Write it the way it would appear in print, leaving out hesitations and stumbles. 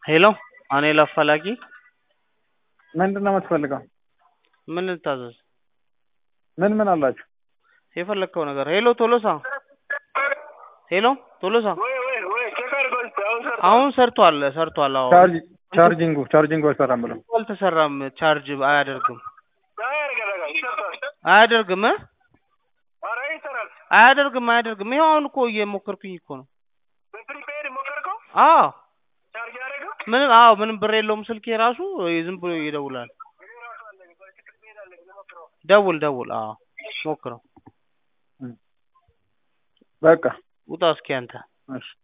ሄሎ አኔል አፈላጊ ምንድነው የምትፈልገው? ምን ልታዘዝ? ምን አላችሁ? የፈለከው ነገር ሄሎ ቶሎሳ ሄሎ ቶሎሳ ቼክ አድርገው እስኪ አሁን ሰርቷል። አዎ ቻርጂንጉ አይሰራም ብለው አልተሰራም። ቻርጅ አያደርግም ይሰርታል። አያደርግም ኧረ ይሰራል። አያደርግም። ይኸው አሁን እኮ እየሞከርኩኝ እኮ ነው። በፕሪፔድ ሞከርከው? አዎ ቻርጅ ያደረገው? ምንም ብር የለውም ስልኬ ራሱ ዝም ብሎ ይደውላል። ደውል አዎ ሞክረው። በቃ ውጣ እስኪ አንተ። እሺ